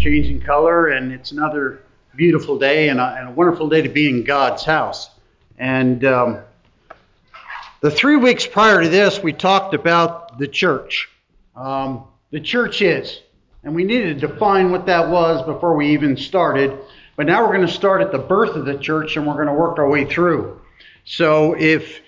changing color, and it's another beautiful day and a wonderful day to be in God's house. And the 3 weeks prior to this, we talked about the church. The church is, and we needed to define what that was before we even started. But now we're going to start at the birth of the church, and we're going to work our way through. So if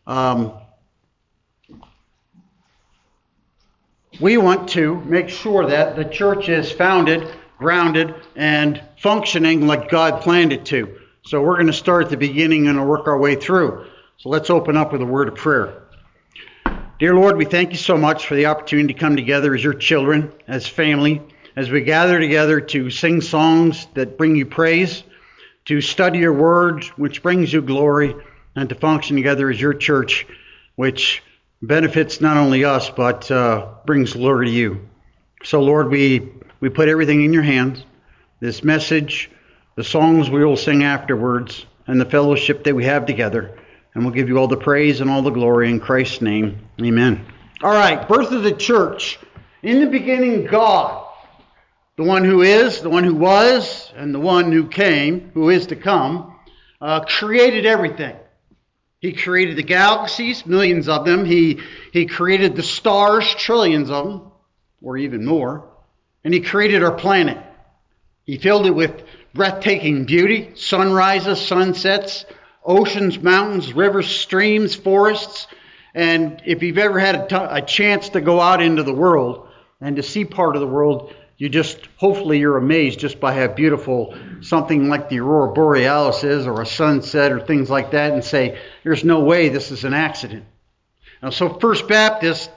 we want to make sure that the church is founded, grounded, and functioning like God planned it to. So we're going to start at the beginning and work our way through. So let's open up with a word of prayer. Dear Lord, we thank you so much for the opportunity to come together as your children, as family, as we gather together to sing songs that bring you praise, to study your word, which brings you glory, and to function together as your church, which benefits not only us, but brings glory to you. So, Lord, we put everything in your hands, this message, the songs we will sing afterwards, and the fellowship that we have together. And we'll give you all the praise and all the glory in Christ's name. Amen. All right, birth of the church. In the beginning, God, the one who is, the one who was, and the one who came, who is to come, created everything. He created the galaxies, millions of them. He created the stars, trillions of them, or even more. And he created our planet. He filled it with breathtaking beauty, sunrises, sunsets, oceans, mountains, rivers, streams, forests. And if you've ever had a chance to go out into the world and to see part of the world, hopefully you're amazed just by how beautiful something like the Aurora Borealis is, or a sunset, or things like that, and say, there's no way this is an accident. Now, so First Baptist,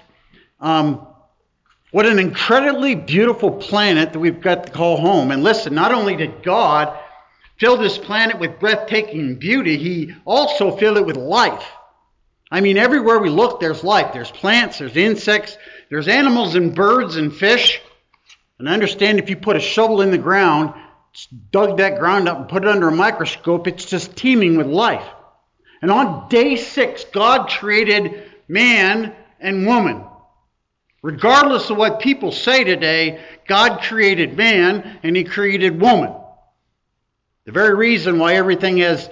what an incredibly beautiful planet that we've got to call home. And listen, not only did God fill this planet with breathtaking beauty, he also filled it with life. I mean, everywhere we look, there's life. There's plants, there's insects, there's animals and birds and fish. And understand, if you put a shovel in the ground, dug that ground up and put it under a microscope, it's just teeming with life. And on day 6, God created man and woman. Regardless of what people say today, God created man and he created woman. The very reason why everything was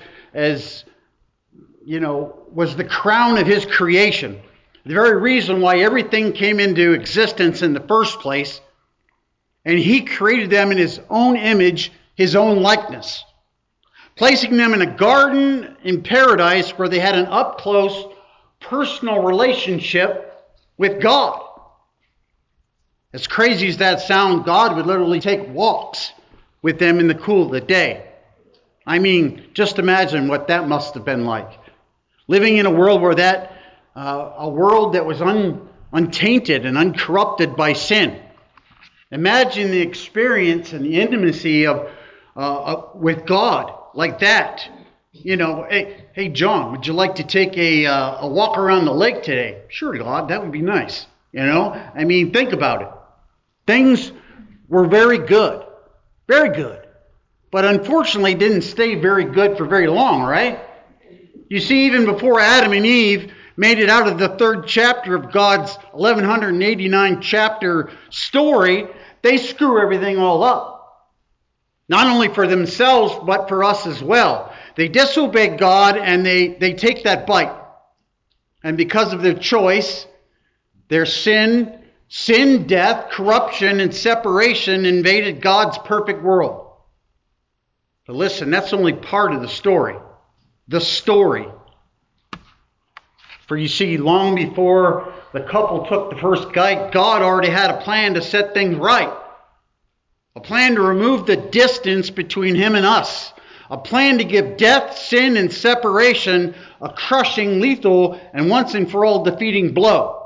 the crown of his creation. The very reason why everything came into existence in the first place. And he created them in his own image, his own likeness, placing them in a garden in paradise where they had an up-close, personal relationship with God. As crazy as that sounds, God would literally take walks with them in the cool of the day. I mean, just imagine what that must have been like. Living in a world where a world that was untainted and uncorrupted by sin. Imagine the experience and the intimacy with God like that. Hey John, would you like to take a walk around the lake today? Sure, God, that would be nice. I mean, think about it. Things were very good, but unfortunately didn't stay very good for very long, right? You see, even before Adam and Eve made it out of the 3rd chapter of God's 1189 chapter story, they screw everything all up. Not only for themselves, but for us as well. They disobey God and they take that bite. And because of their choice, their sin, death, corruption, and separation invaded God's perfect world. But listen, that's only part of the story. The story. For you see, long before the couple took the first bite, God already had a plan to set things right. A plan to remove the distance between him and us. A plan to give death, sin, and separation a crushing, lethal, and once and for all defeating blow.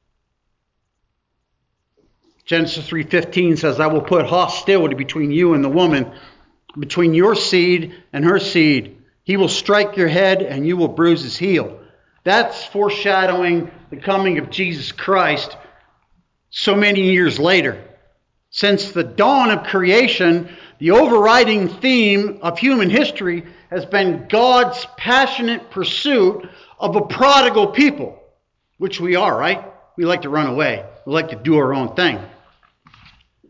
Genesis 3:15 says, I will put hostility between you and the woman, between your seed and her seed. He will strike your head and you will bruise his heel. That's foreshadowing the coming of Jesus Christ so many years later. Since the dawn of creation, the overriding theme of human history has been God's passionate pursuit of a prodigal people, which we are, right? We like to run away. We like to do our own thing.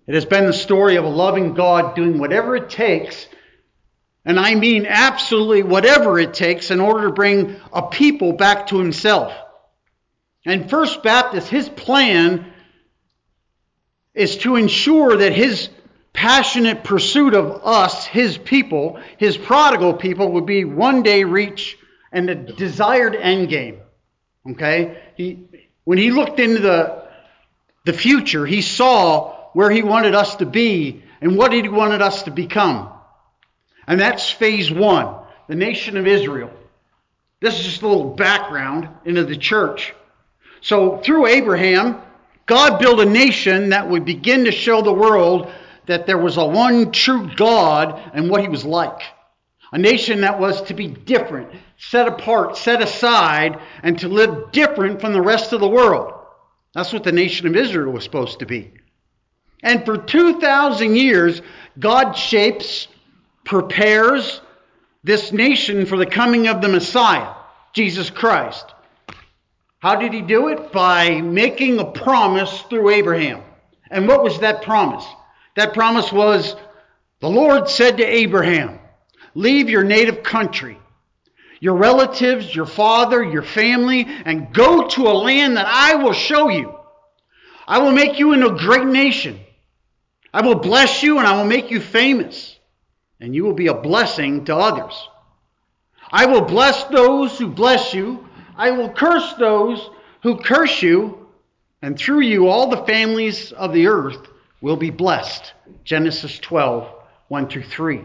It has been the story of a loving God doing whatever it takes, and I mean absolutely whatever it takes, in order to bring a people back to himself. And First Baptist, his plan is to ensure that his passionate pursuit of us, his people, his prodigal people, would be one day reach and the desired end game. Okay? When he looked into the future, he saw where he wanted us to be and what he wanted us to become. And that's phase one, the nation of Israel. This is just a little background into the church. So through Abraham, God built a nation that would begin to show the world that there was a one true God and what he was like. A nation that was to be different, set apart, set aside, and to live different from the rest of the world. That's what the nation of Israel was supposed to be. And for 2,000 years, God shapes, prepares this nation for the coming of the Messiah, Jesus Christ. How did he do it? By making a promise through Abraham. And what was that promise? That promise was, the Lord said to Abraham, leave your native country, your relatives, your father, your family, and go to a land that I will show you. I will make you into a great nation. I will bless you and I will make you famous, and you will be a blessing to others. I will bless those who bless you. I will curse those who curse you, and through you all the families of the earth will be blessed. Genesis 12, 1 through 3.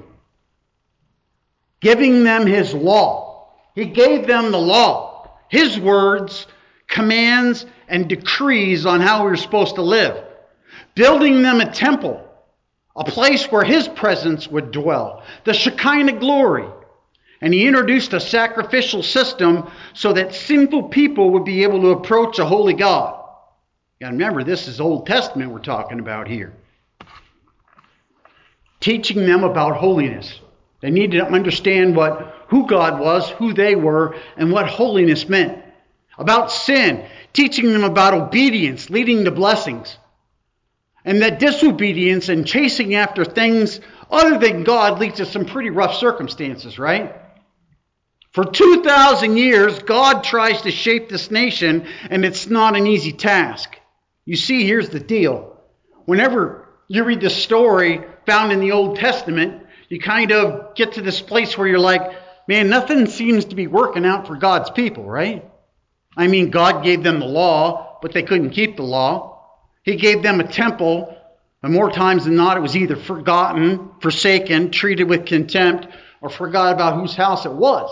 Giving them his law. He gave them the law, his words, commands, and decrees on how we were supposed to live. Building them a temple, a place where his presence would dwell, the Shekinah glory. And he introduced a sacrificial system so that sinful people would be able to approach a holy God. Now remember, this is Old Testament we're talking about here. Teaching them about holiness. They needed to understand who God was, who they were, and what holiness meant. About sin. Teaching them about obedience, leading to blessings. And that disobedience and chasing after things other than God leads to some pretty rough circumstances, right? For 2,000 years, God tries to shape this nation, and it's not an easy task. You see, here's the deal. Whenever you read the story found in the Old Testament, you kind of get to this place where you're like, man, nothing seems to be working out for God's people, right? I mean, God gave them the law, but they couldn't keep the law. He gave them a temple, and more times than not, it was either forgotten, forsaken, treated with contempt, or forgot about whose house it was.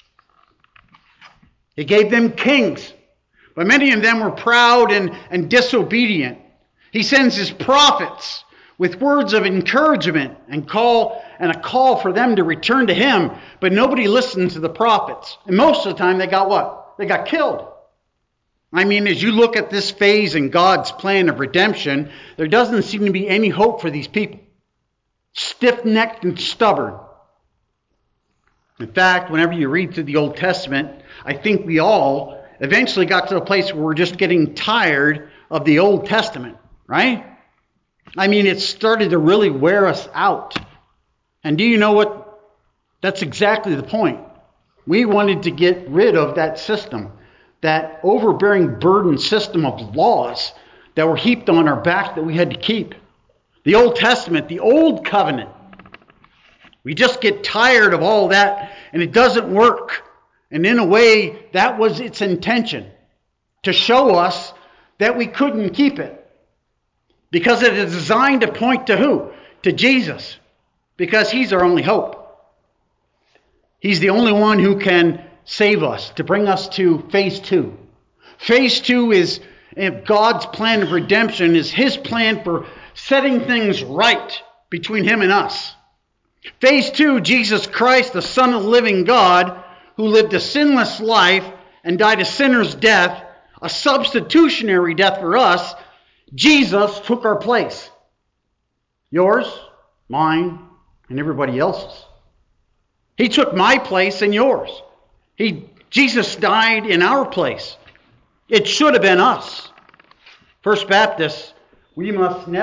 He gave them kings, but many of them were proud and disobedient. He sends his prophets with words of encouragement and a call for them to return to him, but nobody listened to the prophets. And most of the time they got what? They got killed. I mean, as you look at this phase in God's plan of redemption, there doesn't seem to be any hope for these people. Stiff-necked and stubborn. In fact, whenever you read through the Old Testament, I think we all eventually got to a place where we're just getting tired of the Old Testament, right? I mean, it started to really wear us out. And do you know what? That's exactly the point. We wanted to get rid of that system, that overbearing burden system of laws that were heaped on our back that we had to keep. The Old Testament, the Old Covenant. We just get tired of all that, and it doesn't work. And in a way, that was its intention, to show us that we couldn't keep it. Because it is designed to point to who? To Jesus. Because he's our only hope. He's the only one who can save us, to bring us to phase 2. Phase 2 is God's plan of redemption, is his plan for setting things right between him and us. Phase 2, Jesus Christ, the Son of the living God, who lived a sinless life and died a sinner's death, a substitutionary death for us. Jesus took our place. Yours, mine, and everybody else's. He took my place and yours. Jesus died in our place. It should have been us. First Baptists, we must never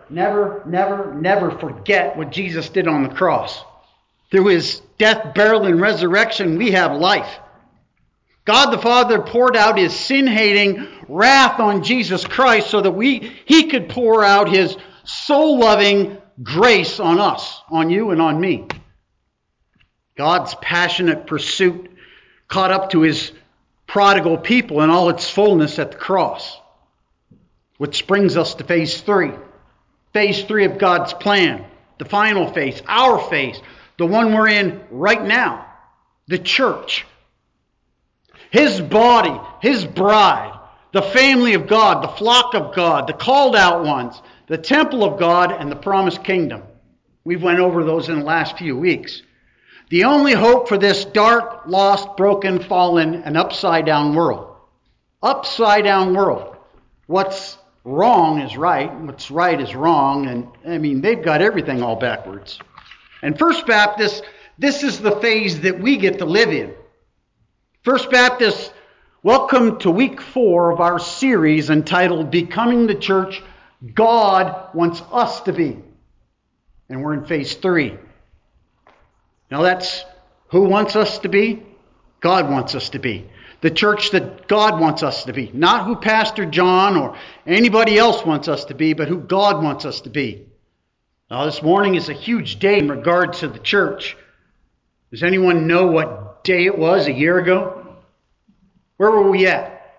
never forget what Jesus did on the cross. Through his death, burial, and resurrection, we have life. God the Father poured out his sin-hating wrath on Jesus Christ so that he could pour out his soul-loving grace on us, on you and on me. God's passionate pursuit caught up to his prodigal people in all its fullness at the cross. Which brings us to phase 3. Phase 3 of God's plan. The final phase, our phase, the one we're in right now. The church. His body, his bride, the family of God, the flock of God, the called out ones, the temple of God, and the promised kingdom. We've went over those in the last few weeks. The only hope for this dark, lost, broken, fallen, and upside down world. Upside down world. What's wrong is right. What's right is wrong. And they've got everything all backwards. And First Baptist, this is the phase that we get to live in. First Baptist, welcome to week 4 of our series entitled Becoming the Church God Wants Us to Be. And we're in phase 3. Now that's who wants us to be? God wants us to be. The church that God wants us to be. Not who Pastor John or anybody else wants us to be, but who God wants us to be. Now this morning is a huge day in regards to the church. Does anyone know what day it was a year ago? Where were we at?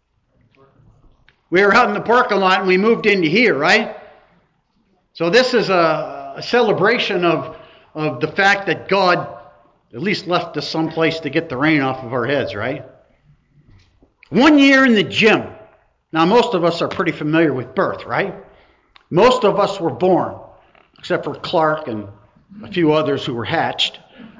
We were out in the parking lot and we moved into here, right? So this is a celebration of the fact that God at least left us someplace to get the rain off of our heads, right? 1 year in the gym. Now, most of us are pretty familiar with birth, right? Most of us were born, except for Clark and a few others who were hatched.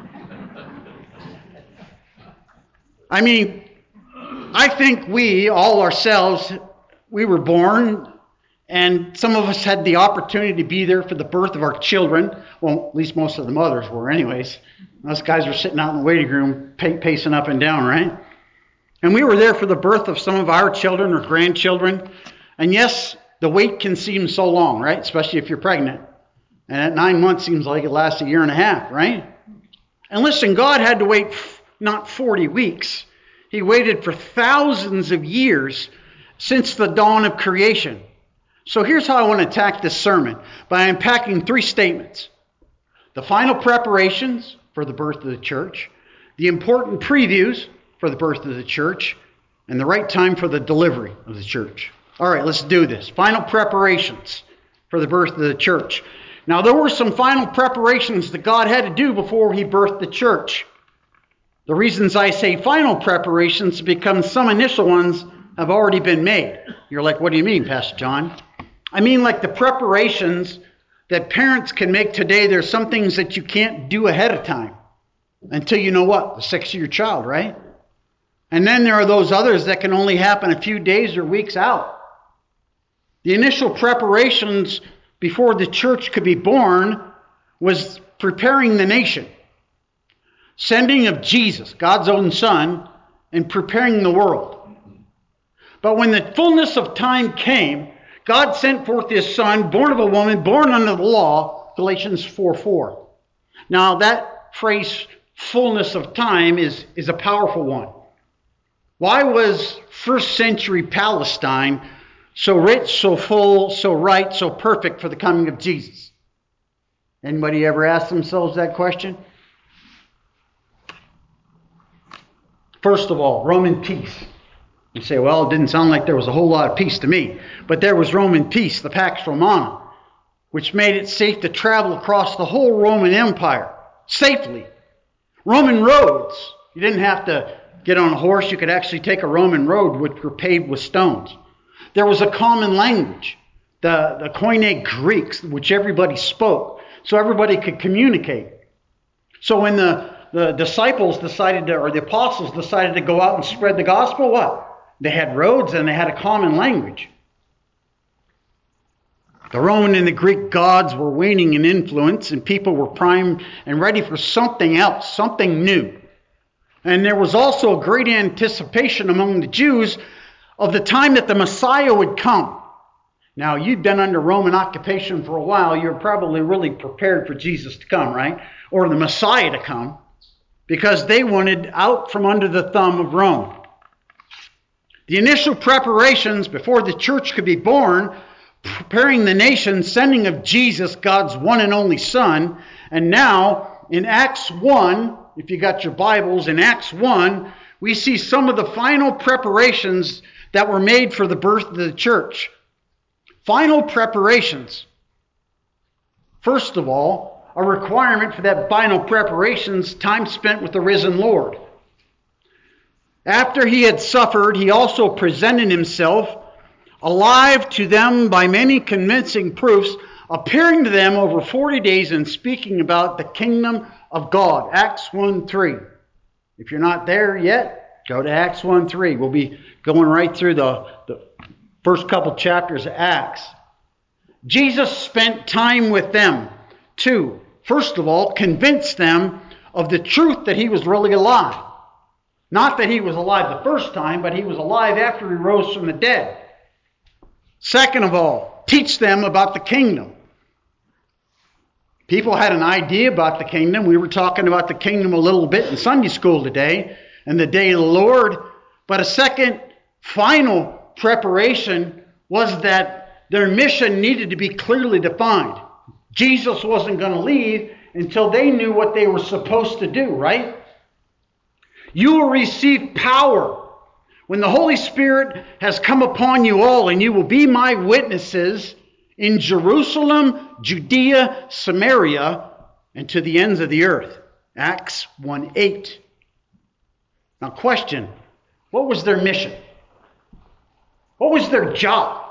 I think we, all ourselves, we were born, and some of us had the opportunity to be there for the birth of our children. Well, at least most of the mothers were anyways. Us guys were sitting out in the waiting room pacing up and down, right? And we were there for the birth of some of our children or grandchildren. And yes, the wait can seem so long, right? Especially if you're pregnant. And at 9 months seems like it lasts a year and a half, right? And listen, God had to wait not 40 weeks. He waited for thousands of years since the dawn of creation. So here's how I want to attack this sermon, by unpacking 3 statements. The final preparations for the birth of the church, the important previews for the birth of the church, and the right time for the delivery of the church. All right, let's do this. Final preparations for the birth of the church. Now, there were some final preparations that God had to do before he birthed the church. The reasons I say final preparations is because some initial ones have already been made. You're like, what do you mean, Pastor John? I mean like the preparations that parents can make today. There's some things that you can't do ahead of time until you know what? The sex of your child, right? And then there are those others that can only happen a few days or weeks out. The initial preparations before the church could be born was preparing the nation. Sending of Jesus, God's own Son, and preparing the world. But when the fullness of time came, God sent forth his Son, born of a woman, born under the law, Galatians 4:4. Now that phrase, fullness of time, is a powerful one. Why was first century Palestine so rich, so full, so right, so perfect for the coming of Jesus? Anybody ever ask themselves that question? First of all, Roman peace. You say, well, it didn't sound like there was a whole lot of peace to me. But there was Roman peace, the Pax Romana, which made it safe to travel across the whole Roman Empire safely. Roman roads. You didn't have to get on a horse. You could actually take a Roman road which were paved with stones. There was a common language, the Koine Greeks, which everybody spoke, so everybody could communicate. So when the disciples decided to, or the apostles decided to go out and spread the gospel, what? They had roads and they had a common language. The Roman and the Greek gods were waning in influence, and people were primed and ready for something else, something new. And there was also a great anticipation among the Jews of the time that the Messiah would come. Now, you've been under Roman occupation for a while. You're probably really prepared for Jesus to come, right? Or the Messiah to come, because they wanted out from under the thumb of Rome. The initial preparations before the church could be born, preparing the nation, sending of Jesus, God's one and only Son. And now, in Acts 1, if you got your Bibles, in Acts 1, we see some of the final preparations that were made for the birth of the church. Final preparations. First of all, a requirement for that final preparations, time spent with the risen Lord. After he had suffered, he also presented himself alive to them by many convincing proofs, appearing to them over 40 days and speaking about the kingdom of God. Acts 1:3. If you're not there yet, go to Acts 1:3. We'll be going right through the first couple chapters of Acts. Jesus spent time with them to, first of all, convince them of the truth that he was really alive. Not that he was alive the first time, but he was alive after he rose from the dead. Second of all, teach them about the kingdom. People had an idea about the kingdom. We were talking about the kingdom a little bit in Sunday school today and the day of the Lord. But a second final preparation was that their mission needed to be clearly defined. Jesus wasn't going to leave until they knew what they were supposed to do, right? You will receive power when the Holy Spirit has come upon you all, and you will be my witnesses in Jerusalem, Judea, Samaria, and to the ends of the earth. Acts 1:8. Now question, what was their mission? What was their job?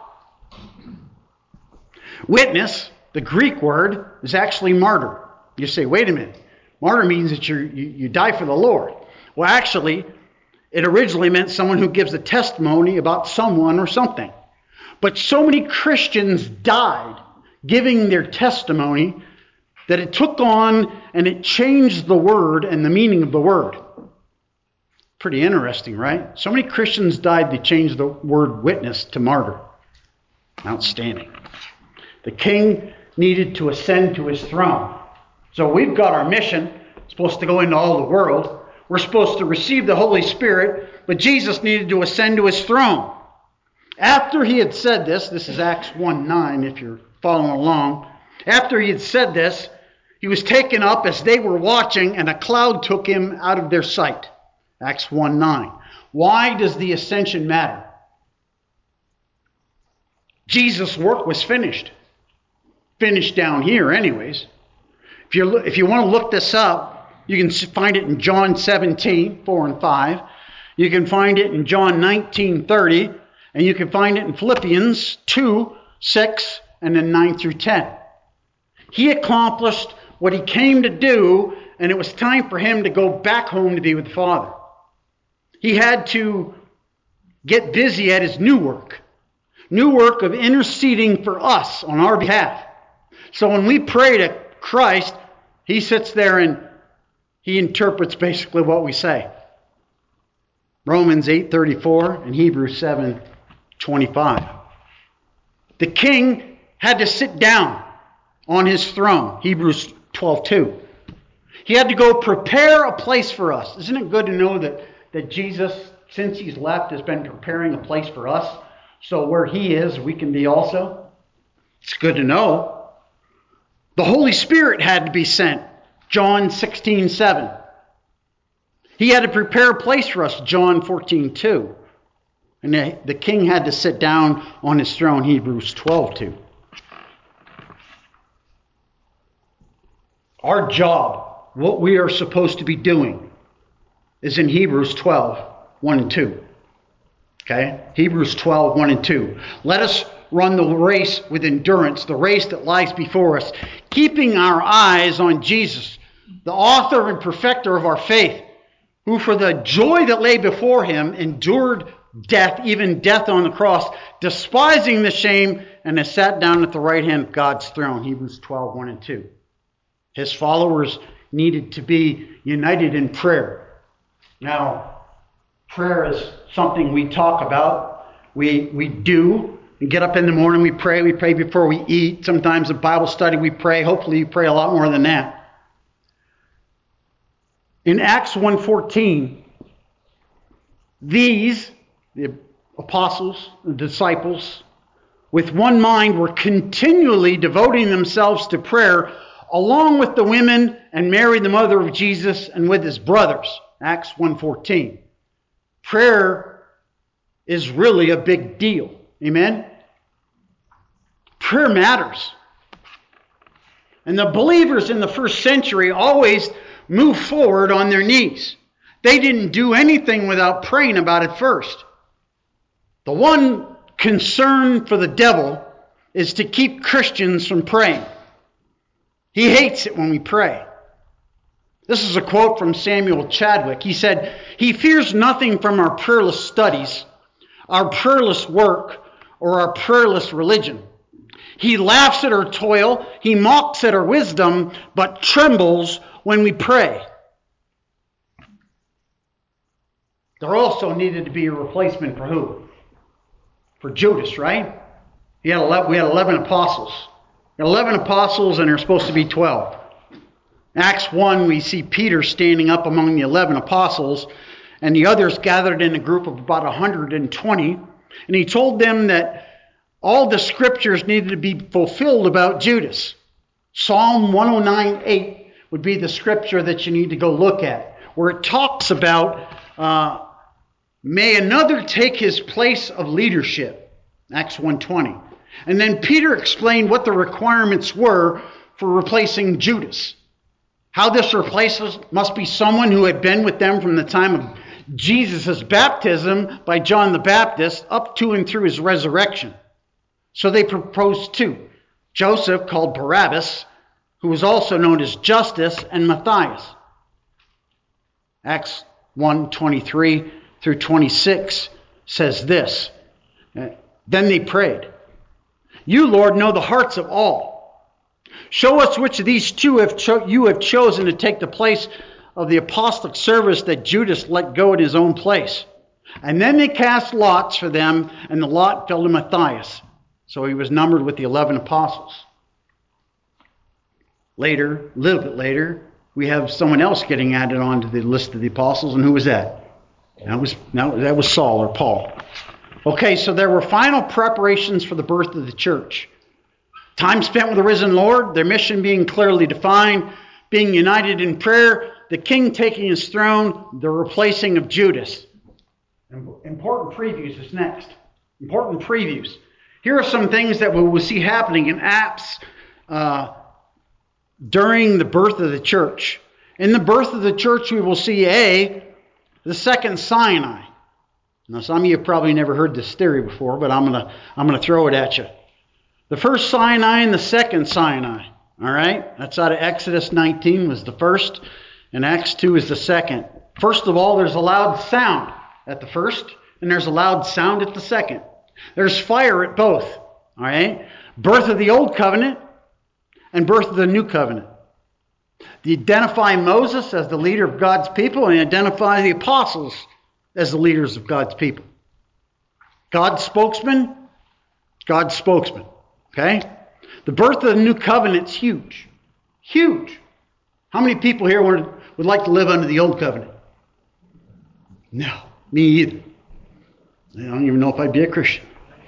Witness, the Greek word, is actually martyr. You say, wait a minute. Martyr means that you die for the Lord. Well, actually, it originally meant someone who gives a testimony about someone or something. But so many Christians died giving their testimony that it took on and it changed the word and the meaning of the word. Pretty interesting, right? So many Christians died, they changed the word witness to martyr. Outstanding. The king needed to ascend to his throne. So we've got our mission, supposed to go into all the world. We're supposed to receive the Holy Spirit, but Jesus needed to ascend to his throne. After he had said this is Acts 1:9 if you're following along. After he had said this, he was taken up as they were watching, and a cloud took him out of their sight. Acts 1:9. Why does the ascension matter? Jesus' work was finished. Finished down here anyways. If you want to look this up, you can find it in John 17:4 and 5. You can find it in John 19:30. And you can find it in Philippians 2:6 and then 9 through 10. He accomplished what he came to do, and it was time for him to go back home to be with the Father. He had to get busy at his new work of interceding for us on our behalf. So when we pray to Christ, he sits there and he interprets basically what we say. Romans 8:34 and Hebrews 7:25. The king had to sit down on his throne. Hebrews 12:2. He had to go prepare a place for us. Isn't it good to know that Jesus, since he's left, has been preparing a place for us? So where he is, we can be also. It's good to know. The Holy Spirit had to be sent. John 16:7. He had to prepare a place for us. John 14:2. And the king had to sit down on his throne. Hebrews 12:2. Our job, what we are supposed to be doing, is in Hebrews 12:1 and 2. Okay? Hebrews 12:1 and 2. Let us run the race with endurance, the race that lies before us, keeping our eyes on Jesus, the author and perfecter of our faith, who for the joy that lay before him endured death, even death on the cross, despising the shame, and has sat down at the right hand of God's throne. Hebrews 12:1 and 2. His followers needed to be united in prayer. Now, prayer is something we talk about, we do, We get up in the morning, we pray. We pray before we eat. Sometimes in Bible study we pray. Hopefully you pray a lot more than that. In Acts 1:14, these, the apostles, the disciples, with one mind were continually devoting themselves to prayer, along with the women and Mary, the mother of Jesus, and with his brothers. Acts 1:14. Prayer is really a big deal. Amen? Prayer matters. And the believers in the first century always moved forward on their knees. They didn't do anything without praying about it first. The one concern for the devil is to keep Christians from praying. He hates it when we pray. This is a quote from Samuel Chadwick. He said, "He fears nothing from our prayerless studies, our prayerless work, or our prayerless religion. He laughs at our toil, he mocks at our wisdom, but trembles when we pray." There also needed to be a replacement for who? For Judas, right? We had 11 apostles. We had 11 apostles, and there were supposed to be 12. In Acts 1, we see Peter standing up among the 11 apostles, and the others gathered in a group of about 120, and he told them that all the scriptures needed to be fulfilled about Judas. Psalm 109:8 would be the scripture that you need to go look at, where it talks about may another take his place of leadership. Acts 1:20. And then Peter explained what the requirements were for replacing Judas. How this replacement must be someone who had been with them from the time of Jesus' baptism by John the Baptist up to and through his resurrection. So they proposed two. Joseph, called Barabbas, who was also known as Justus, and Matthias. Acts 1:23 through 26 says this. Then they prayed, "You, Lord, know the hearts of all. Show us which of these two you have chosen to take the place of the apostolic service that Judas let go at his own place." And then they cast lots for them, and the lot fell to Matthias. So he was numbered with the 11 apostles. Later, a little bit later, we have someone else getting added onto the list of the apostles, and who was that? That was Saul or Paul. Okay, so there were final preparations for the birth of the church. Time spent with the risen Lord, their mission being clearly defined, being united in prayer, the king taking his throne, the replacing of Judas. Important previews is next. Important previews. Here are some things that we will see happening in Acts during the birth of the church. In the birth of the church, we will see the second Sinai. Now, some of you have probably never heard this theory before, but I'm gonna throw it at you. The first Sinai and the second Sinai. All right, that's out of Exodus 19 was the first, and Acts 2 is the second. First of all, there's a loud sound at the first, and there's a loud sound at the second. There's fire at both. All right, birth of the old covenant and birth of the new covenant. They identify Moses as the leader of God's people and identify the apostles as the leaders of God's people. God's spokesman, God's spokesman. Okay? The birth of the new covenant's huge. Huge. How many people here would like to live under the old covenant? No, me either. I don't even know if I'd be a Christian.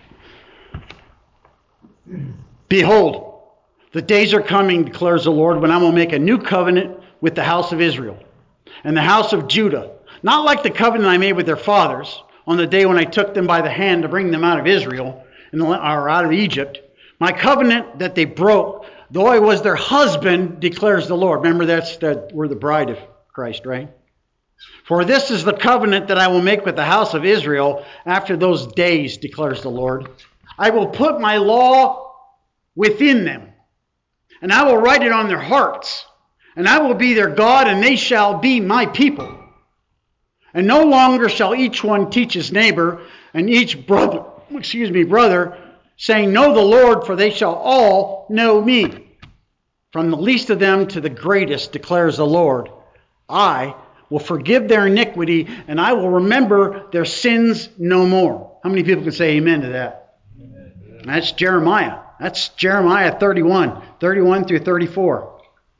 Behold, the days are coming, declares the Lord, when I will make a new covenant with the house of Israel and the house of Judah. Not like the covenant I made with their fathers on the day when I took them by the hand to bring them out of Israel, or out of Egypt. My covenant that they broke, though I was their husband, declares the Lord. Remember, we're the bride of Christ, right? For this is the covenant that I will make with the house of Israel after those days, declares the Lord. I will put my law within them, and I will write it on their hearts, and I will be their God, and they shall be my people. And no longer shall each one teach his neighbor and each brother, saying, know the Lord, for they shall all know me. From the least of them to the greatest, declares the Lord. I will forgive their iniquity, and I will remember their sins no more. How many people can say amen to that? Amen. That's Jeremiah. That's Jeremiah 31 through 34.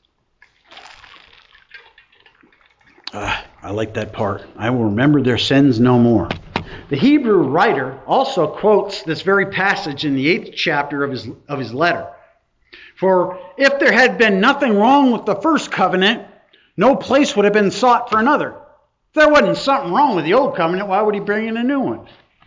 I like that part. I will remember their sins no more. The Hebrew writer also quotes this very passage in the 8th chapter of his letter. For if there had been nothing wrong with the first covenant, no place would have been sought for another. If there wasn't something wrong with the old covenant, why would he bring in a new one?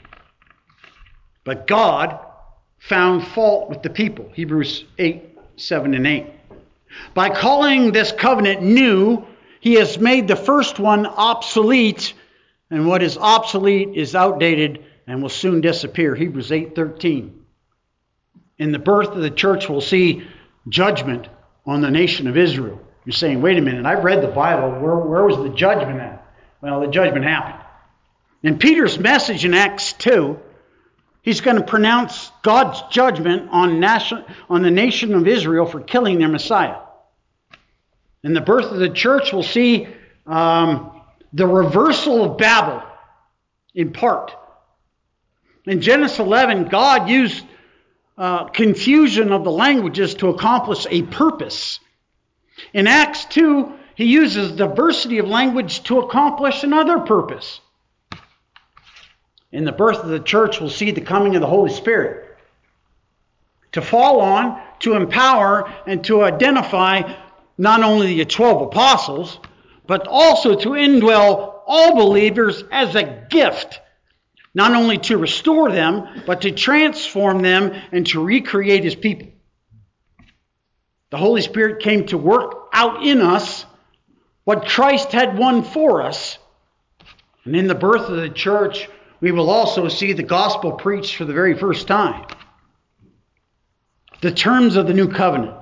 But God found fault with the people. Hebrews 8:7 and 8. By calling this covenant new, he has made the first one obsolete, and what is obsolete is outdated and will soon disappear. Hebrews 8:13. In the birth of the church, we'll see judgment on the nation of Israel. You're saying, wait a minute, I've read the Bible. Where was the judgment at? Well, the judgment happened. In Peter's message in Acts 2, he's going to pronounce God's judgment on the nation of Israel for killing their Messiah. In the birth of the church, we'll see the reversal of Babel in part. In Genesis 11, God used confusion of the languages to accomplish a purpose. In Acts 2, he uses diversity of language to accomplish another purpose. In the birth of the church, we'll see the coming of the Holy Spirit to fall on, to empower, and to identify not only the 12 apostles, but also to indwell all believers as a gift, not only to restore them, but to transform them and to recreate his people. The Holy Spirit came to work out in us what Christ had won for us. And in the birth of the church, we will also see the gospel preached for the very first time. The terms of the new covenant.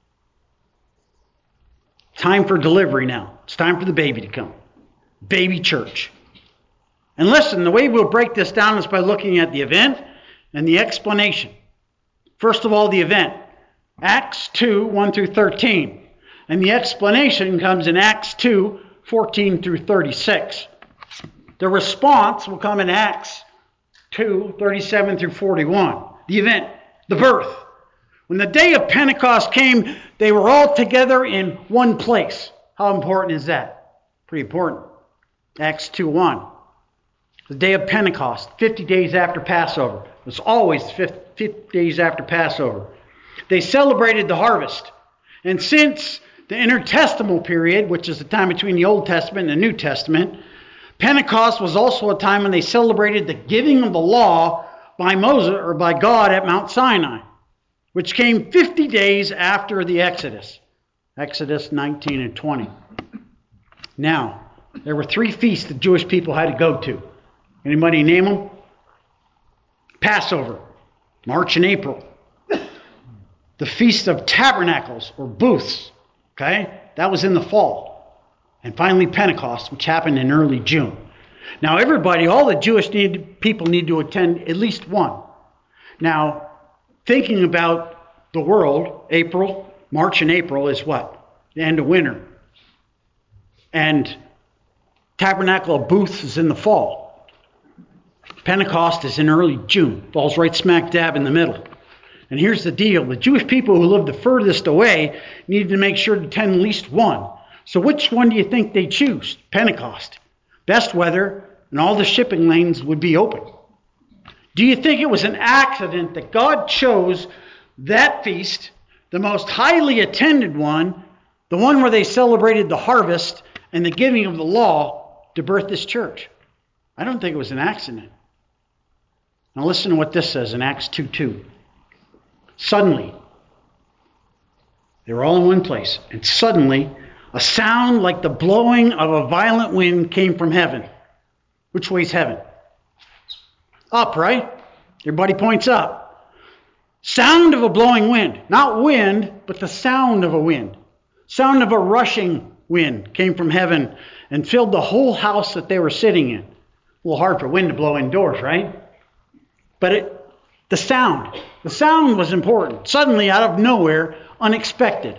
Time for delivery now. It's time for the baby to come. Baby church. And listen, the way we'll break this down is by looking at the event and the explanation. First of all, the event. Acts 2, 1 through 13. And the explanation comes in Acts 2, 14 through 36. The response will come in Acts 2, 37 through 41. The event, the birth. When the day of Pentecost came, they were all together in one place. How important is that? Pretty important. Acts 2:1. The day of Pentecost, 50 days after Passover. It was always 50 days after Passover. They celebrated the harvest. And since the intertestamental period, which is the time between the Old Testament and the New Testament, Pentecost was also a time when they celebrated the giving of the law by Moses or by God at Mount Sinai, which came 50 days after the Exodus. Exodus 19 and 20. Now, there were 3 feasts the Jewish people had to go to. Anybody name them? Passover, March and April. The Feast of Tabernacles or Booths, okay? That was in the fall. And finally Pentecost, which happened in early June. Now everybody, all the Jewish people need to attend at least one. Now, thinking about the world, March and April is what? The end of winter. And Tabernacle of Booths is in the fall. Pentecost is in early June. Falls right smack dab in the middle. And here's the deal. The Jewish people who lived the furthest away needed to make sure to attend at least one. So which one do you think they choose? Pentecost. Best weather and all the shipping lanes would be open. Do you think it was an accident that God chose that feast, the most highly attended one, the one where they celebrated the harvest and the giving of the law, to birth this church? I don't think it was an accident. Now listen to what this says in Acts 2:2. Suddenly, they were all in one place, and suddenly a sound like the blowing of a violent wind came from heaven. Which way's heaven? Up, right? Everybody points up. Sound of a blowing wind. Not wind, but the sound of a wind. Sound of a rushing wind came from heaven and filled the whole house that they were sitting in. A little hard for wind to blow indoors, right? But the sound was important. Suddenly, out of nowhere, unexpected.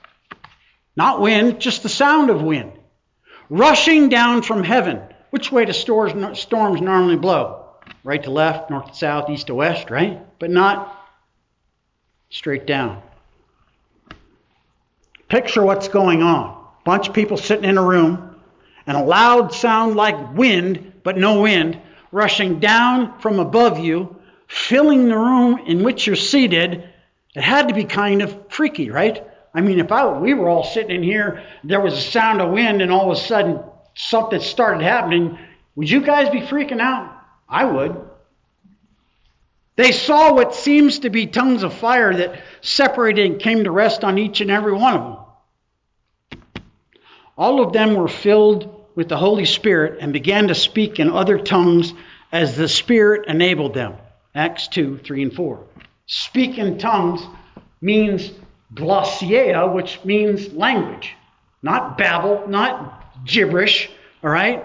Not wind, just the sound of wind. Rushing down from heaven. Which way do storms normally blow? Right to left, north to south, east to west, right? But not straight down. Picture what's going on. Bunch of people sitting in a room, and a loud sound like wind, but no wind, rushing down from above you, filling the room in which you're seated. It had to be kind of freaky, right? I mean, we were all sitting in here, there was a sound of wind, and all of a sudden something started happening, would you guys be freaking out? I would. They saw what seems to be tongues of fire that separated and came to rest on each and every one of them. All of them were filled with the Holy Spirit and began to speak in other tongues as the Spirit enabled them. Acts 2, 3, and 4. Speak in tongues means glossia, which means language. Not babble, not gibberish, all right?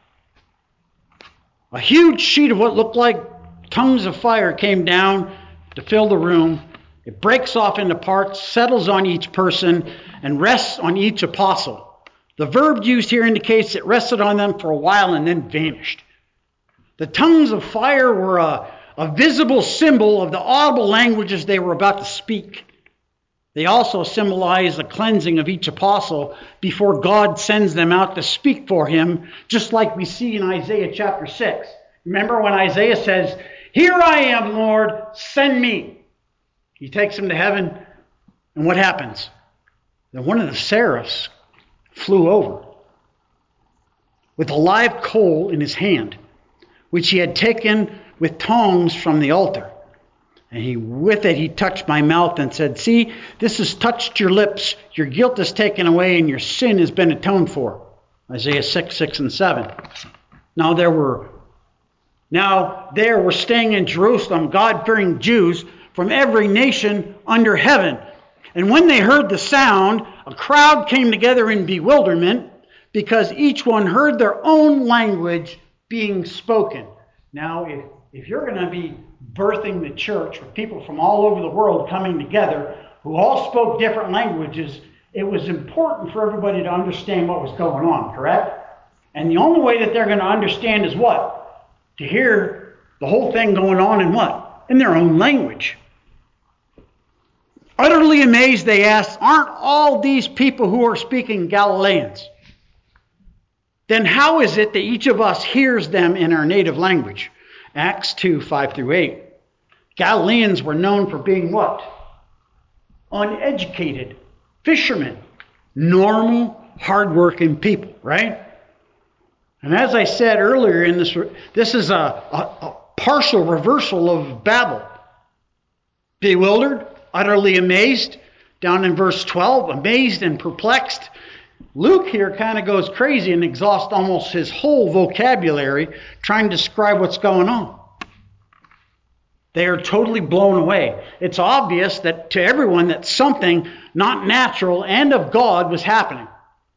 A huge sheet of what looked like tongues of fire came down to fill the room. It breaks off into parts, settles on each person, and rests on each apostle. The verb used here indicates it rested on them for a while and then vanished. The tongues of fire were a visible symbol of the audible languages they were about to speak. They also symbolize the cleansing of each apostle before God sends them out to speak for him, just like we see in Isaiah chapter 6. Remember when Isaiah says, "Here I am, Lord, send me." He takes him to heaven, and what happens? Then one of the seraphs flew over with a live coal in his hand, which he had taken with tongs from the altar. And with it he touched my mouth and said, "See, this has touched your lips. Your guilt is taken away and your sin has been atoned for." Isaiah 6, 6, and 7. Now there were staying in Jerusalem God-fearing Jews from every nation under heaven. And when they heard the sound, a crowd came together in bewilderment because each one heard their own language being spoken. Now, if you're going to be birthing the church with people from all over the world coming together who all spoke different languages, it was important for everybody to understand what was going on, correct? And the only way that they're going to understand is what? To hear the whole thing going on in what? In their own language. Utterly amazed, they asked, "Aren't all these people who are speaking Galileans? Then how is it that each of us hears them in our native language?" Acts 2, 5 through 8. Galileans were known for being what? Uneducated fishermen. Normal, hardworking people, right? And as I said earlier, this is a partial reversal of Babel. Bewildered, utterly amazed, down in verse 12, amazed and perplexed. Luke here kind of goes crazy and exhausts almost his whole vocabulary trying to describe what's going on. They are totally blown away. It's obvious that to everyone that something not natural and of God was happening.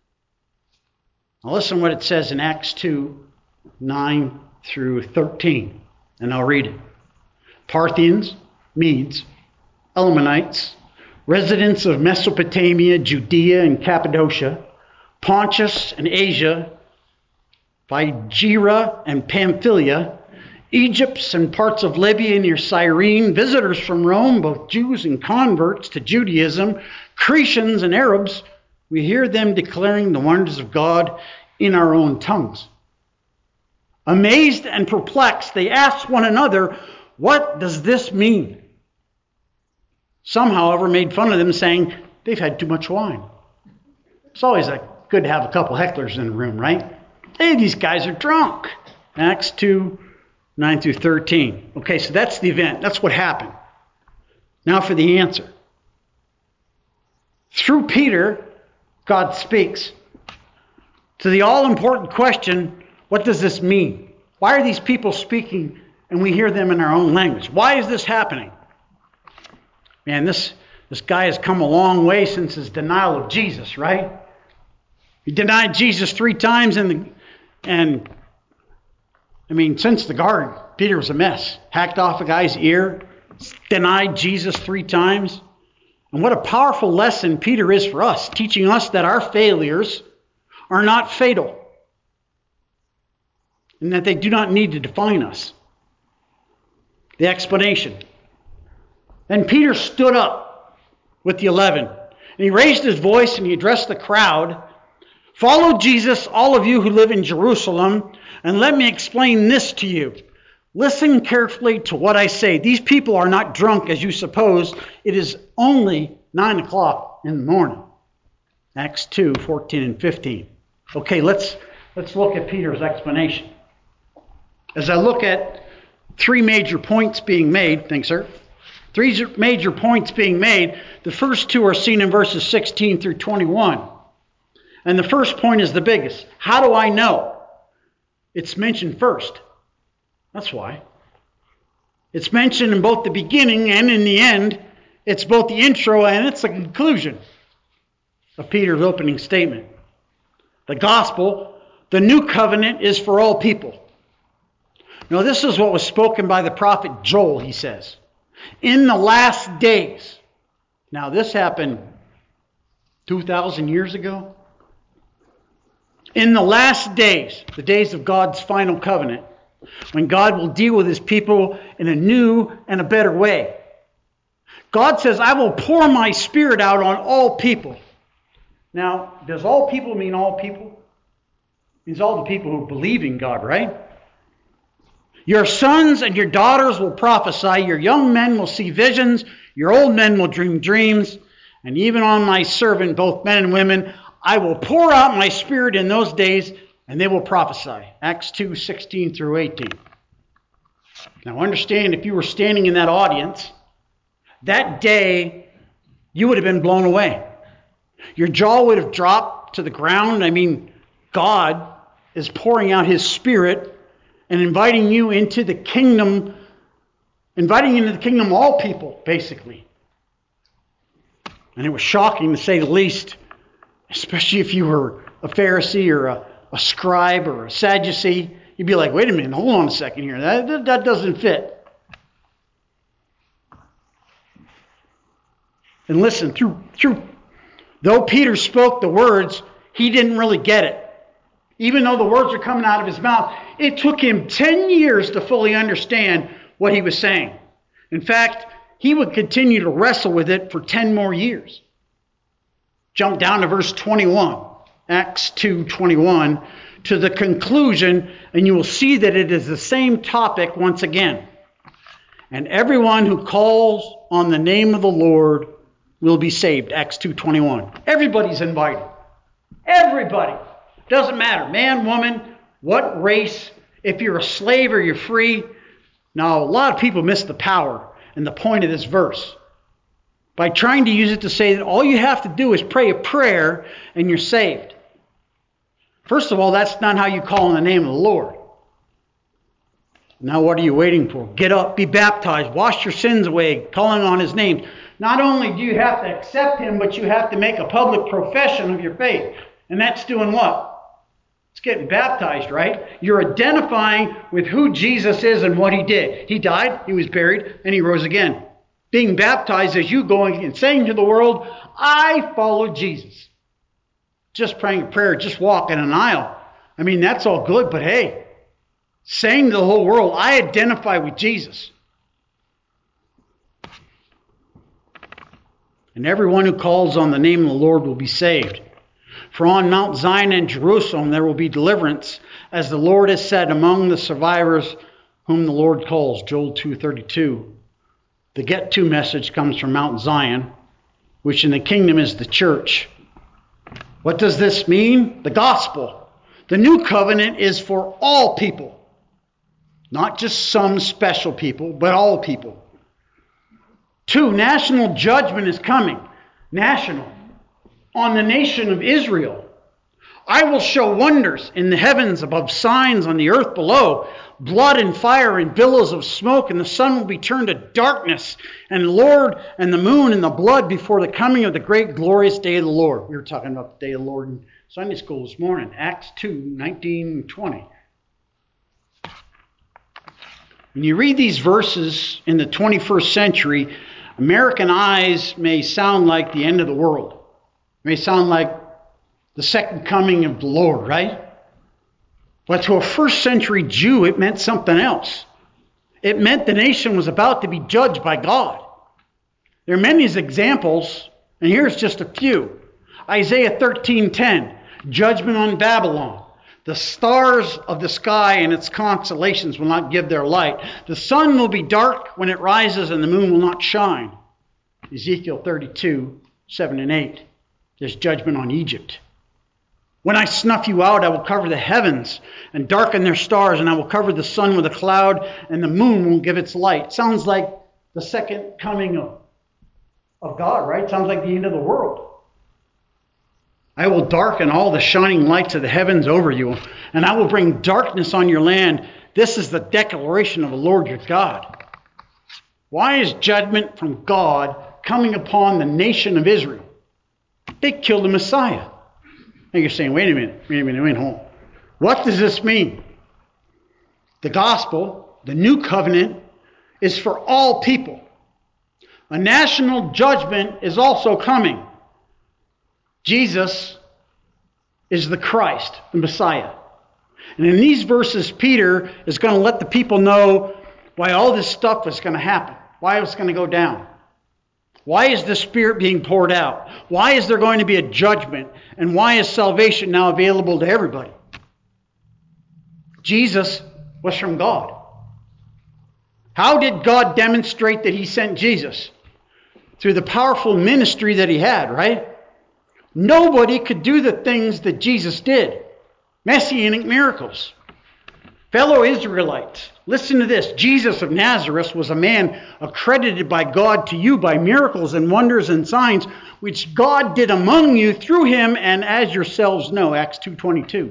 Now listen what it says in Acts 2, 9 through 13. And I'll read it. Parthians, Medes, Elamites, residents of Mesopotamia, Judea, and Cappadocia, Pontus and Asia, Phrygia and Pamphylia, Egypt and parts of Libya near Cyrene, visitors from Rome, both Jews and converts to Judaism, Cretans and Arabs, we hear them declaring the wonders of God in our own tongues. Amazed and perplexed, they asked one another, "What does this mean?" Some, however, made fun of them, saying they've had too much wine. It's always good to have a couple hecklers in the room, right? Hey, these guys are drunk. Acts 2, 9 through 13. Okay, so that's the event. That's what happened. Now for the answer. Through Peter, God speaks to the all-important question, what does this mean? Why are these people speaking and we hear them in our own language? Why is this happening? Man, this guy has come a long way since his denial of Jesus, right? He denied Jesus 3 times since the garden, Peter was a mess. Hacked off a guy's ear, denied Jesus 3 times. And what a powerful lesson Peter is for us, teaching us that our failures are not fatal and that they do not need to define us. The explanation. Then Peter stood up with the 11, and he raised his voice and he addressed the crowd. Follow Jesus, all of you who live in Jerusalem, and let me explain this to you. Listen carefully to what I say. These people are not drunk as you suppose. It is only 9 o'clock in the morning. Acts 2, 14 and 15. Okay, let's look at Peter's explanation. As I look at three major points being made, thanks, sir. Three major points being made. The first two are seen in verses 16 through 21. And the first point is the biggest. How do I know? It's mentioned first. That's why. It's mentioned in both the beginning and in the end. It's both the intro and it's the conclusion of Peter's opening statement. The gospel, the new covenant, is for all people. Now, this is what was spoken by the prophet Joel, he says. In the last days. Now, this happened 2,000 years ago. In the last days, the days of God's final covenant, when God will deal with his people in a new and a better way. God says, I will pour my spirit out on all people. Now, does all people mean all people? It means all the people who believe in God, right? Your sons and your daughters will prophesy. Your young men will see visions. Your old men will dream dreams. And even on my servant, both men and women, I will pour out my spirit in those days, and they will prophesy. Acts 2, 16 through 18. Now understand, if you were standing in that audience, that day you would have been blown away. Your jaw would have dropped to the ground. I mean, God is pouring out his spirit and inviting you into the kingdom, all people, basically. And it was shocking to say the least, especially if you were a Pharisee or a scribe or a Sadducee. You'd be like, wait a minute, hold on a second here. That doesn't fit. And listen, though Peter spoke the words, he didn't really get it. Even though the words are coming out of his mouth, it took him 10 years to fully understand what he was saying. In fact, he would continue to wrestle with it for 10 more years. Jump down to verse 21, Acts 2:21, to the conclusion, and you will see that it is the same topic once again. And everyone who calls on the name of the Lord will be saved. Acts 2:21. Everybody's invited. Everybody. Doesn't matter. Man, woman, what race, if you're a slave or you're free. Now, a lot of people miss the power and the point of this verse by trying to use it to say that all you have to do is pray a prayer and you're saved. First of all, that's not how you call on the name of the Lord. Now what are you waiting for? Get up, be baptized, wash your sins away, calling on his name. Not only do you have to accept him, but you have to make a public profession of your faith. And that's doing what? It's getting baptized, right? You're identifying with who Jesus is and what he did. He died, he was buried, and he rose again. Being baptized is you going and saying to the world, I follow Jesus. Just praying a prayer, just walking an aisle. I mean, that's all good, but hey, saying to the whole world, I identify with Jesus. And everyone who calls on the name of the Lord will be saved. For on Mount Zion and Jerusalem there will be deliverance, as the Lord has said, among the survivors whom the Lord calls. Joel 2:32. The get to message comes from Mount Zion, which in the kingdom is the church. What does this mean? The gospel. The new covenant is for all people. Not just some special people, but all people. 2, national judgment is coming. National. On the nation of Israel. I will show wonders in the heavens above, signs on the earth below, blood and fire and billows of smoke, and the sun will be turned to darkness, and the Lord and the moon and the blood before the coming of the great glorious day of the Lord. We were talking about the day of the Lord in Sunday school this morning, Acts 2:19-20. When you read these verses in the 21st century, American eyes may sound like the end of the world. It may sound like the second coming of the Lord, right? But to a first century Jew, it meant something else. It meant the nation was about to be judged by God. There are many examples, and here's just a few. Isaiah 13:10, judgment on Babylon. The stars of the sky and its constellations will not give their light. The sun will be dark when it rises, and the moon will not shine. Ezekiel 32:7 and 8. There's judgment on Egypt. When I snuff you out, I will cover the heavens and darken their stars, and I will cover the sun with a cloud, and the moon won't give its light. Sounds like the second coming of God, right? Sounds like the end of the world. I will darken all the shining lights of the heavens over you, and I will bring darkness on your land. This is the declaration of the Lord your God. Why is judgment from God coming upon the nation of Israel? They killed the Messiah. Now you're saying, wait a minute, hold on. What does this mean? The gospel, the new covenant, is for all people. A national judgment is also coming. Jesus is the Christ, the Messiah. And in these verses, Peter is going to let the people know why all this stuff is going to happen, why it's going to go down. Why is the Spirit being poured out? Why is there going to be a judgment? And why is salvation now available to everybody? Jesus was from God. How did God demonstrate that he sent Jesus? Through the powerful ministry that he had, right? Nobody could do the things that Jesus did. Messianic miracles. Fellow Israelites, listen to this. Jesus of Nazareth was a man accredited by God to you by miracles and wonders and signs, which God did among you through him, and as yourselves know, Acts 2:22.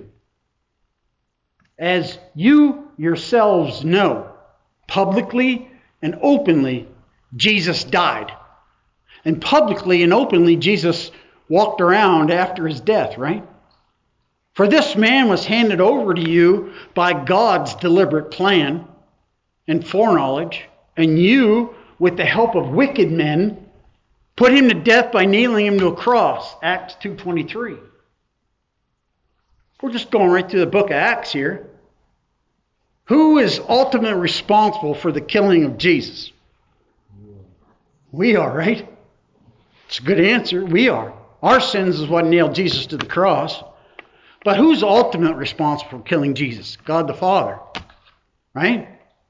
As you yourselves know, publicly and openly, Jesus died. And publicly and openly, Jesus walked around after his death, right? For this man was handed over to you by God's deliberate plan and foreknowledge, and you, with the help of wicked men, put him to death by nailing him to a cross. Acts 2:23. We're just going right through the book of Acts here. Who is ultimately responsible for the killing of Jesus? We are, right? It's a good answer. We are. Our sins is what nailed Jesus to the cross. But who's ultimately responsible for killing Jesus? God the Father, right?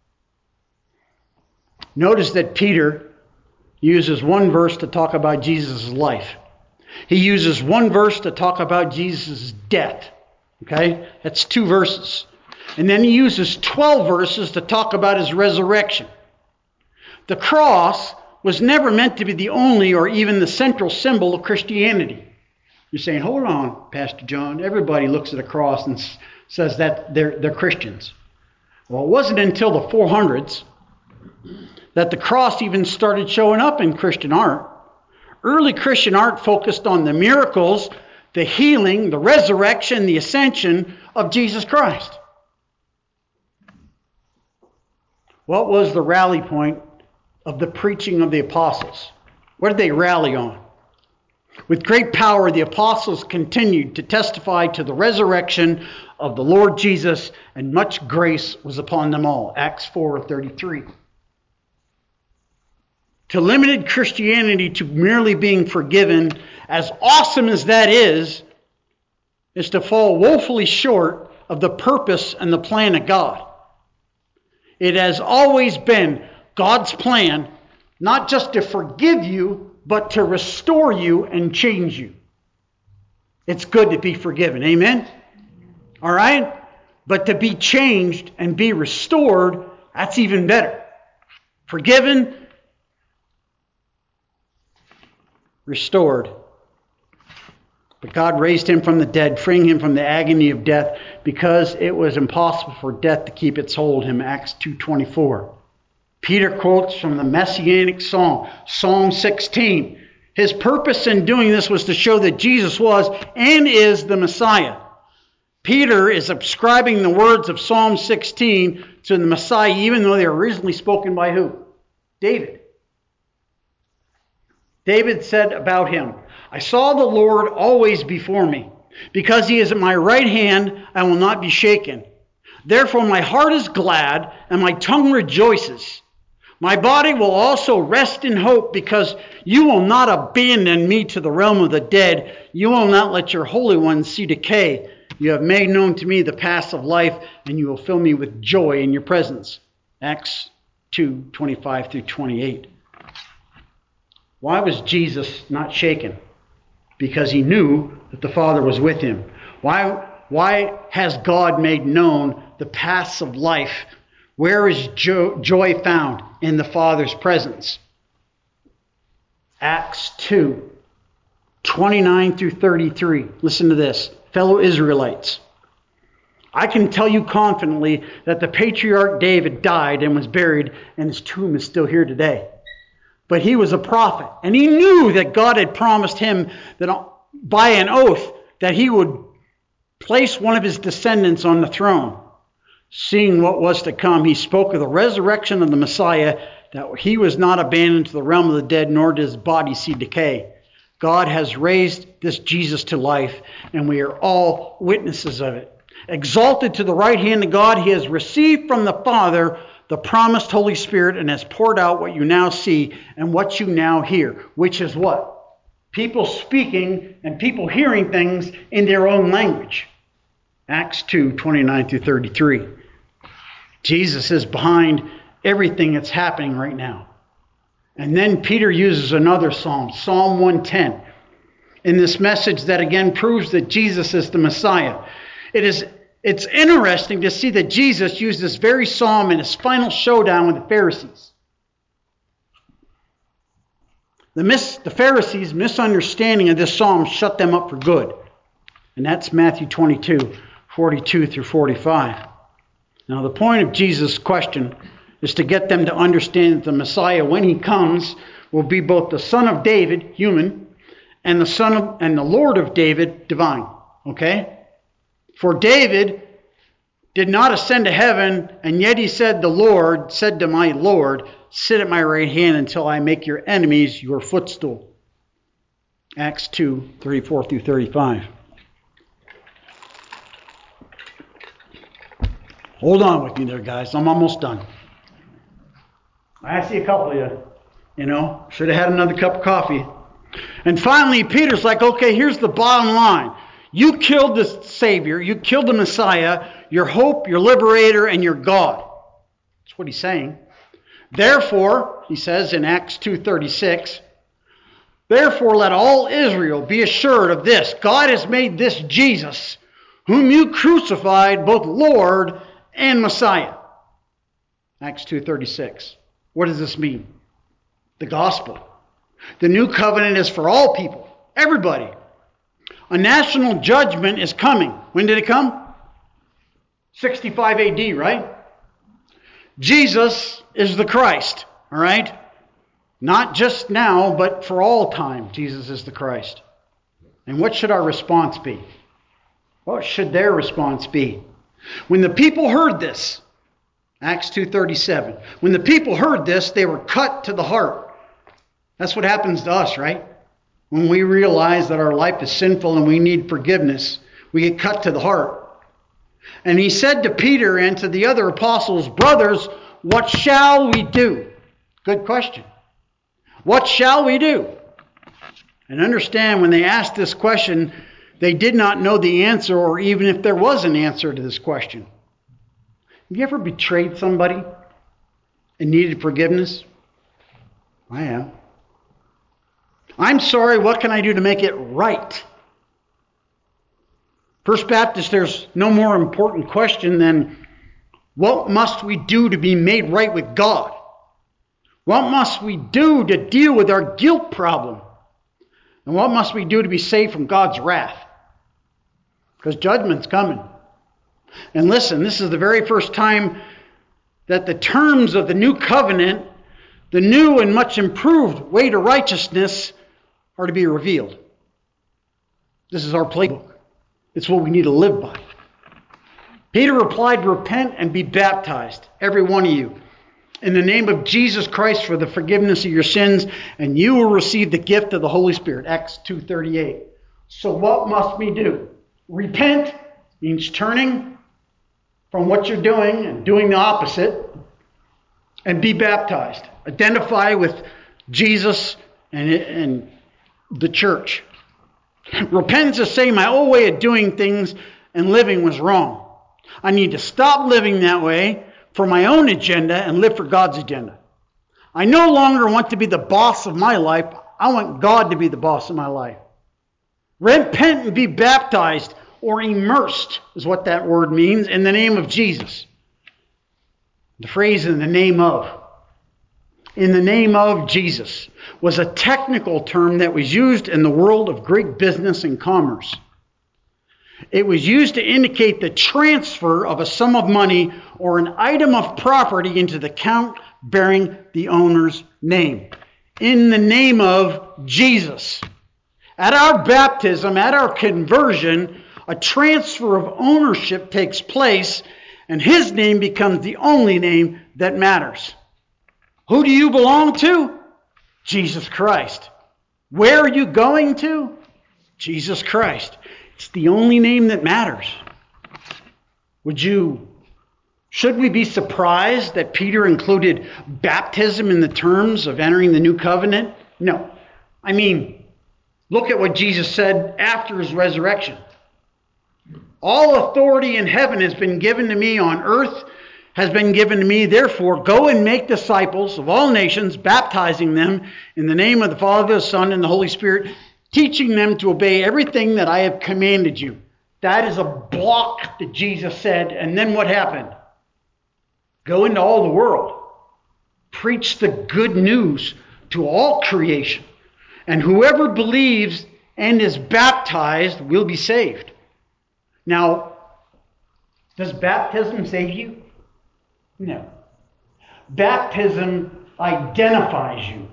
Notice that Peter uses one verse to talk about Jesus' life. He uses one verse to talk about Jesus' death. Okay? That's 2 verses. And then he uses 12 verses to talk about his resurrection. The cross was never meant to be the only or even the central symbol of Christianity. You're saying, hold on, Pastor John. Everybody looks at a cross and says that they're Christians. Well, it wasn't until the 400s that the cross even started showing up in Christian art. Early Christian art focused on the miracles, the healing, the resurrection, the ascension of Jesus Christ. What was the rally point of the preaching of the apostles? What did they rally on? With great power, the apostles continued to testify to the resurrection of the Lord Jesus, and much grace was upon them all. Acts 4:33. To limited Christianity to merely being forgiven, as awesome as that is to fall woefully short of the purpose and the plan of God. It has always been God's plan, not just to forgive you, but to restore you and change you. It's good to be forgiven. Amen? All right? But to be changed and be restored, that's even better. Forgiven, restored. But God raised him from the dead, freeing him from the agony of death, because it was impossible for death to keep its hold of him. Acts 2:24. Peter quotes from the Messianic Psalm, Psalm 16. His purpose in doing this was to show that Jesus was and is the Messiah. Peter is ascribing the words of Psalm 16 to the Messiah, even though they were originally spoken by who? David. David said about him, I saw the Lord always before me. Because he is at my right hand, I will not be shaken. Therefore my heart is glad, and my tongue rejoices. My body will also rest in hope, because you will not abandon me to the realm of the dead. You will not let your Holy One see decay. You have made known to me the paths of life, and you will fill me with joy in your presence. Acts 2:25 through 28. Why was Jesus not shaken? Because he knew that the Father was with him. Why has God made known the paths of life? Where is joy found? In the Father's presence. Acts 2:29 through 33. Listen to this. Fellow Israelites, I can tell you confidently that the patriarch David died and was buried, and his tomb is still here today. But he was a prophet, and he knew that God had promised him that by an oath that he would place one of his descendants on the throne. Seeing what was to come, he spoke of the resurrection of the Messiah, that he was not abandoned to the realm of the dead, nor did his body see decay. God has raised this Jesus to life, and we are all witnesses of it. Exalted to the right hand of God, he has received from the Father the promised Holy Spirit, and has poured out what you now see and what you now hear. Which is what? People speaking and people hearing things in their own language. Acts 2:29 through 33. Jesus is behind everything that's happening right now. And then Peter uses another psalm, Psalm 110, in this message that again proves that Jesus is the Messiah. It's interesting to see that Jesus used this very psalm in his final showdown with the Pharisees. The Pharisees' misunderstanding of this psalm shut them up for good. And that's Matthew 22:42 through 45. Now, the point of Jesus' question is to get them to understand that the Messiah, when he comes, will be both the Son of David, human, and the Lord of David, divine. Okay? For David did not ascend to heaven, and yet he said, the Lord said to my Lord, sit at my right hand until I make your enemies your footstool. Acts 2:34 through 35. Hold on with me there, guys. I'm almost done. I see a couple of you, should have had another cup of coffee. And finally, Peter's like, okay, here's the bottom line. You killed the Savior. You killed the Messiah, your hope, your liberator, and your God. That's what he's saying. Therefore, he says in Acts 2:36, therefore let all Israel be assured of this. God has made this Jesus, whom you crucified, both Lord and Messiah. Acts 2:36. What does this mean? The gospel. The new covenant is for all people, everybody. A national judgment is coming. When did it come? 65 AD, right? Jesus is the Christ, all right? Not just now, but for all time, Jesus is the Christ. And what should our response be? What should their response be? When the people heard this, Acts 2:37, when the people heard this, they were cut to the heart. That's what happens to us, right? When we realize that our life is sinful and we need forgiveness, we get cut to the heart. And he said to Peter and to the other apostles, brothers, what shall we do? Good question. What shall we do? And understand, when they asked this question, they did not know the answer, or even if there was an answer to this question. Have you ever betrayed somebody and needed forgiveness? I have. I'm sorry, what can I do to make it right? First Baptist, there's no more important question than what must we do to be made right with God? What must we do to deal with our guilt problem? And what must we do to be saved from God's wrath? Because judgment's coming. And listen, this is the very first time that the terms of the new covenant, the new and much improved way to righteousness, are to be revealed. This is our playbook. It's what we need to live by. Peter replied, repent and be baptized, every one of you, in the name of Jesus Christ for the forgiveness of your sins, and you will receive the gift of the Holy Spirit. Acts 2:38. So what must we do? Repent means turning from what you're doing and doing the opposite. and be baptized. Identify with Jesus and the church. Repentance is saying my old way of doing things and living was wrong. I need to stop living that way for my own agenda and live for God's agenda. I no longer want to be the boss of my life. I want God to be the boss of my life. Repent and be baptized or immersed is what that word means, in the name of Jesus. The phrase in the name of Jesus was a technical term that was used in the world of Greek business and commerce. It was used to indicate the transfer of a sum of money or an item of property into the account bearing the owner's name. In the name of Jesus. At our baptism, at our conversion, a transfer of ownership takes place, and His name becomes the only name that matters. Who do you belong to? Jesus Christ. Where are you going to? Jesus Christ. It's the only name that matters. Should we be surprised that Peter included baptism in the terms of entering the new covenant? No. I mean, look at what Jesus said after His resurrection. All authority in heaven has been given to me, on earth has been given to me. Therefore, go and make disciples of all nations, baptizing them in the name of the Father, the Son, and the Holy Spirit, teaching them to obey everything that I have commanded you. That is a block that Jesus said. And then what happened? Go into all the world. Preach the good news to all creation. And whoever believes and is baptized will be saved. Now, does baptism save you? No. Baptism identifies you.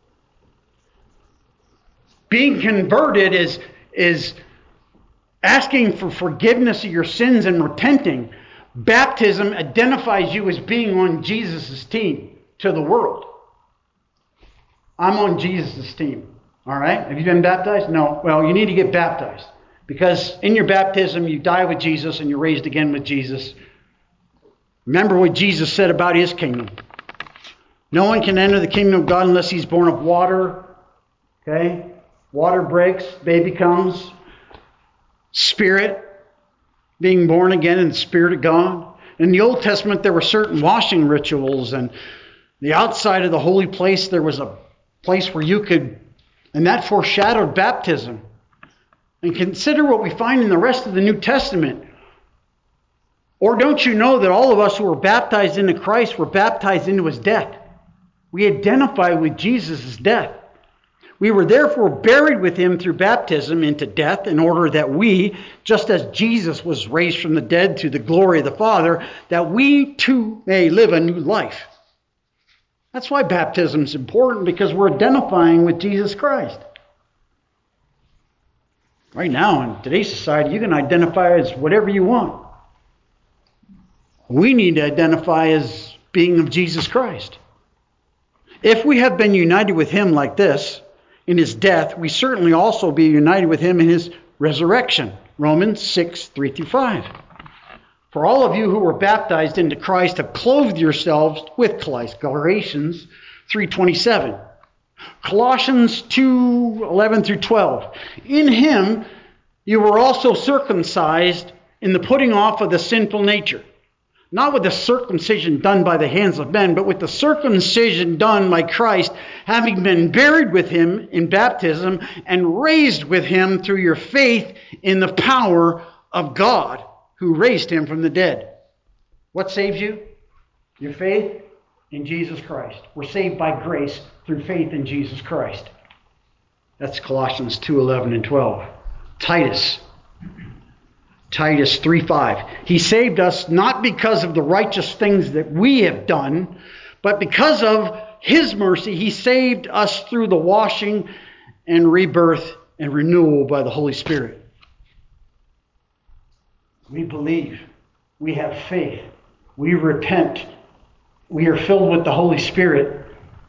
Being converted is asking for forgiveness of your sins and repenting. Baptism identifies you as being on Jesus' team to the world. I'm on Jesus' team. All right? Have you been baptized? No. Well, you need to get baptized. Because in your baptism, you die with Jesus and you're raised again with Jesus. Remember what Jesus said about His kingdom. No one can enter the kingdom of God unless he's born of water. Okay? Water breaks, baby comes. Spirit, being born again in the Spirit of God. In the Old Testament, there were certain washing rituals, and the outside of the holy place, there was a place where you could, and that foreshadowed baptism. And consider what we find in the rest of the New Testament. Or don't you know that all of us who were baptized into Christ were baptized into His death? We identify with Jesus' death. We were therefore buried with Him through baptism into death, in order that we, just as Jesus was raised from the dead to the glory of the Father, that we too may live a new life. That's why baptism is important, because we're identifying with Jesus Christ. Right now, in today's society, you can identify as whatever you want. We need to identify as being of Jesus Christ. If we have been united with Him like this, in His death, we certainly also be united with Him in His resurrection. Romans 6:3-5. For all of you who were baptized into Christ have clothed yourselves with Christ. Galatians 3:27. Colossians 2:11-12. In Him you were also circumcised in the putting off of the sinful nature. Not with the circumcision done by the hands of men, but with the circumcision done by Christ, having been buried with Him in baptism and raised with Him through your faith in the power of God who raised Him from the dead. What saves you? Your faith in Jesus Christ. We're saved by grace through faith in Jesus Christ. That's Colossians 2:11-12. Titus 3:5. He saved us not because of the righteous things that we have done, but because of His mercy. He saved us through the washing and rebirth and renewal by the Holy Spirit. We believe. We have faith. We repent. We are filled with the Holy Spirit.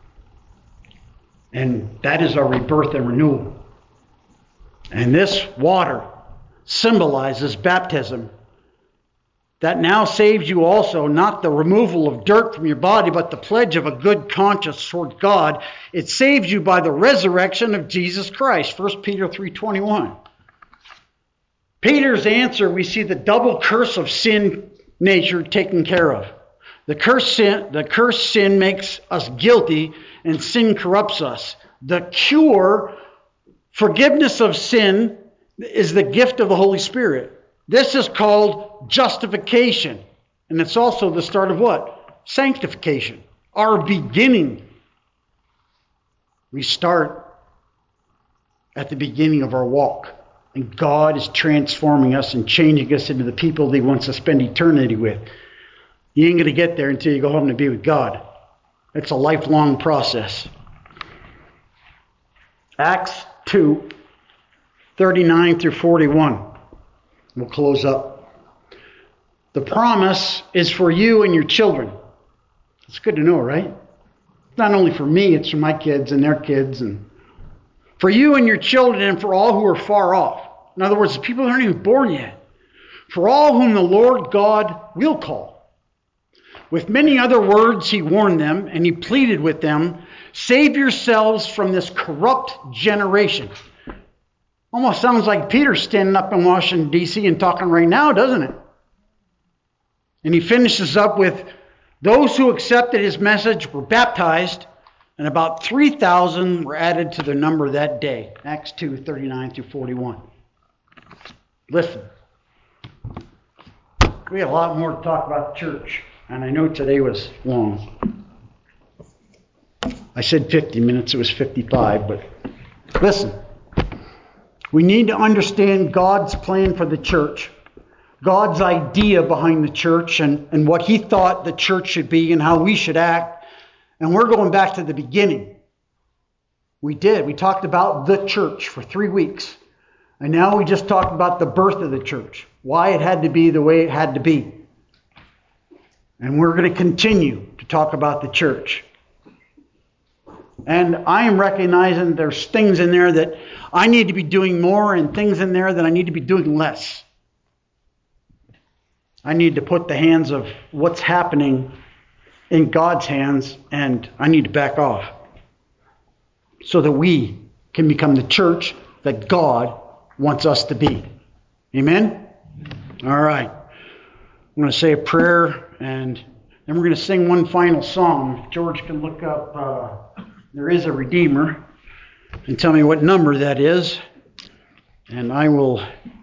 And that is our rebirth and renewal. And this water symbolizes baptism. that now saves you also, not the removal of dirt from your body, but the pledge of a good conscience toward God. It saves you by the resurrection of Jesus Christ. 1 Peter 3:21. Peter's answer, we see the double curse of sin nature taken care of. The cursed sin makes us guilty, and sin corrupts us. The cure, forgiveness of sin, is the gift of the Holy Spirit. This is called justification. And it's also the start of what? Sanctification. Our beginning. We start at the beginning of our walk. And God is transforming us and changing us into the people that He wants to spend eternity with. You ain't going to get there until you go home to be with God. It's a lifelong process. Acts 2, 39 through 41. We'll close up. The promise is for you and your children. It's good to know, right? Not only for me, it's for my kids and their kids, and for you and your children, and for all who are far off. In other words, the people who aren't even born yet. For all whom the Lord God will call. With many other words he warned them, and he pleaded with them, save yourselves from this corrupt generation. Almost sounds like Peter standing up in Washington, D.C. and talking right now, doesn't it? And he finishes up with, those who accepted his message were baptized, and about 3,000 were added to the number that day. Acts 2, 39 through 41. Listen, we have a lot more to talk about the church, and I know today was long. I said 50 minutes, it was 55, but listen. We need to understand God's plan for the church, God's idea behind the church, and what He thought the church should be and how we should act. And we're going back to the beginning. We did. We talked about the church for 3 weeks. And now we just talked about the birth of the church, why it had to be the way it had to be. And we're going to continue to talk about the church. And I am recognizing there's things in there that I need to be doing more and things in there that I need to be doing less. I need to put the hands of what's happening in God's hands, and I need to back off so that we can become the church that God wants us to be. Amen? All right. I'm going to say a prayer, and then we're going to sing one final song. If George can look up There Is a Redeemer and tell me what number that is, and I will